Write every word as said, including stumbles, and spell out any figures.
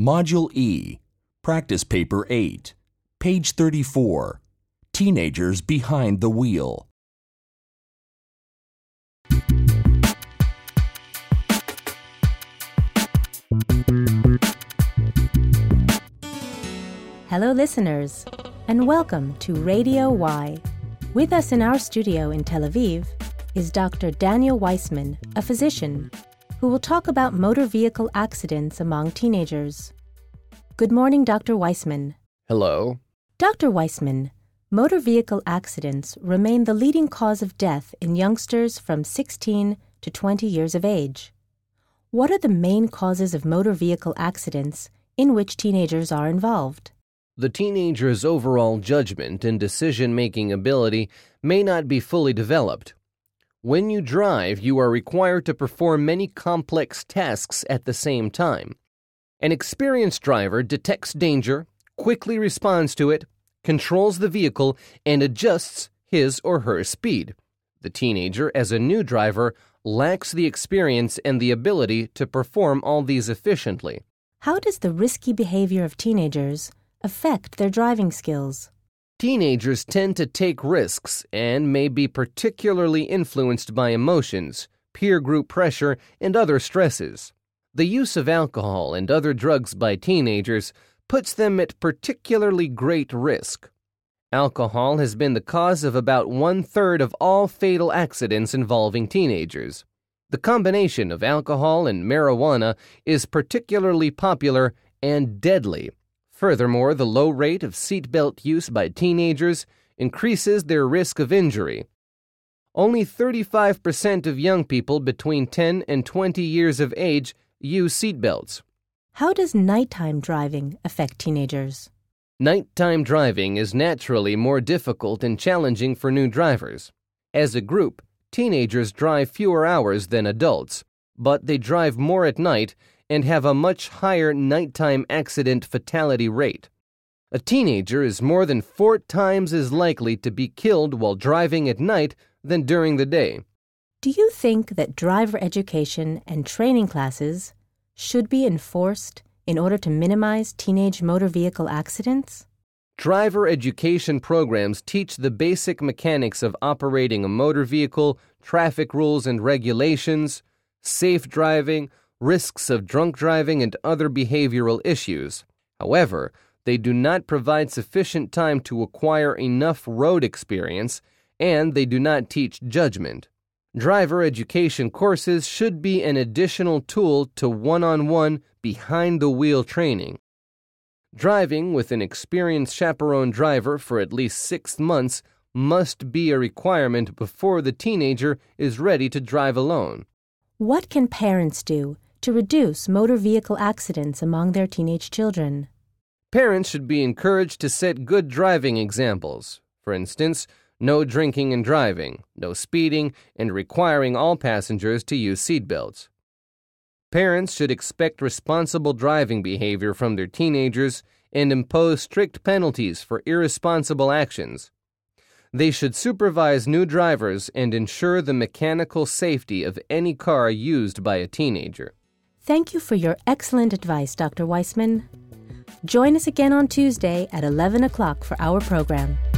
Module E, Practice Paper eight, page thirty-four, Teenagers Behind the Wheel. Hello listeners, and welcome to Radio Y. With us in our studio in Tel Aviv is Doctor Daniel Weissman, a physician, who will talk about motor vehicle accidents among teenagers. Good morning, Doctor Weissman. Hello. Doctor Weissman, motor vehicle accidents remain the leading cause of death in youngsters from sixteen to twenty years of age. What are the main causes of motor vehicle accidents in which teenagers are involved? The teenager's overall judgment and decision-making ability may not be fully developed. When you drive, you are required to perform many complex tasks at the same time. An experienced driver detects danger, quickly responds to it, controls the vehicle, and adjusts his or her speed. The teenager, as a new driver, lacks the experience and the ability to perform all these efficiently. How does the risky behavior of teenagers affect their driving skills? Teenagers tend to take risks and may be particularly influenced by emotions, peer group pressure, and other stresses. The use of alcohol and other drugs by teenagers puts them at particularly great risk. Alcohol has been the cause of about one-third of all fatal accidents involving teenagers. The combination of alcohol and marijuana is particularly popular and deadly. Furthermore, the low rate of seatbelt use by teenagers increases their risk of injury. Only thirty-five percent of young people between ten and twenty years of age use seatbelts. How does nighttime driving affect teenagers? Nighttime driving is naturally more difficult and challenging for new drivers. As a group, teenagers drive fewer hours than adults, but they drive more at night and have a much higher nighttime accident fatality rate. A teenager is more than four times as likely to be killed while driving at night than during the day. Do you think that driver education and training classes should be enforced in order to minimize teenage motor vehicle accidents? Driver education programs teach the basic mechanics of operating a motor vehicle, traffic rules and regulations, safe driving, risks of drunk driving, and other behavioral issues. However, they do not provide sufficient time to acquire enough road experience, and they do not teach judgment. Driver education courses should be an additional tool to one-on-one behind-the-wheel training. Driving with an experienced chaperone driver for at least six months must be a requirement before the teenager is ready to drive alone. What can parents do to reduce motor vehicle accidents among their teenage children? Parents should be encouraged to set good driving examples. For instance, no drinking and driving, no speeding, and requiring all passengers to use seatbelts. Parents should expect responsible driving behavior from their teenagers and impose strict penalties for irresponsible actions. They should supervise new drivers and ensure the mechanical safety of any car used by a teenager. Thank you for your excellent advice, Doctor Weissman. Join us again on Tuesday at eleven o'clock for our program.